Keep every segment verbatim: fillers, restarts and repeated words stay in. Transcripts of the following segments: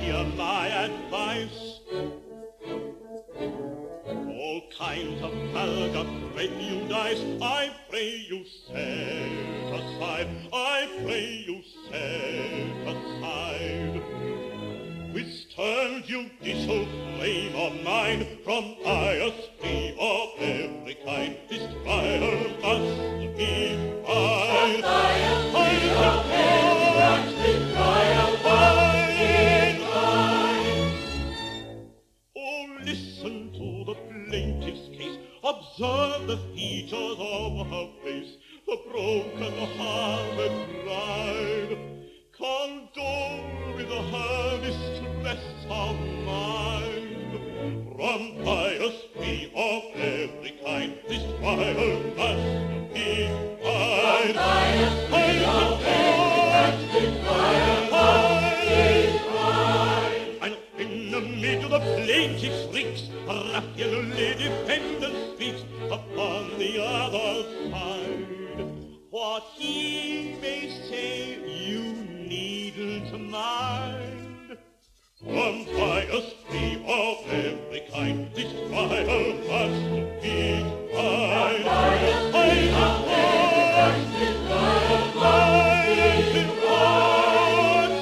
hear my advice. All kinds of vulgar prejudice, I pray you set aside, I pray you set aside. With stern judicial frame of mind, from bias free of every kind, this trial must be tried. Bias free of every kind, this trial must be tried. Oh, listen to the plaintiff's case, observe the features of her face, the broken-hearted bride. Condole with her distress of mind. From bias free of every kind, this trial must be tried. From bias free of every kind, this trial must be tried. And in the middle of plaintiff's reeks, a ruffianly defendant speaks upon the other side. What he may say, you needn't mind. From bias free of every kind, this trial must be tried. From bias free of every kind, this trial must be tried.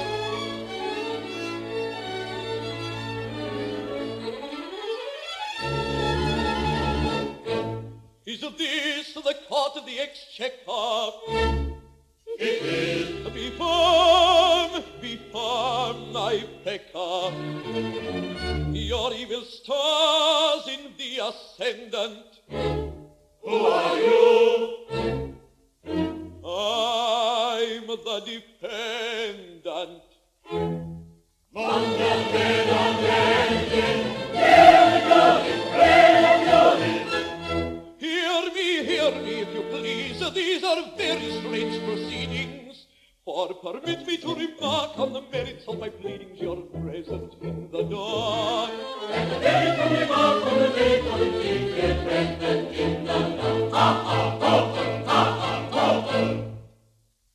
Is this the court of the exchequer? It is. Be firm, be firm, my pecker. Your evil stars in the ascendant. Who are you? I'm the defendant. Hear me, hear me, if you please. These are very strange proceedings. For permit me to remark on the merits of my pleadings. You're present in the dark.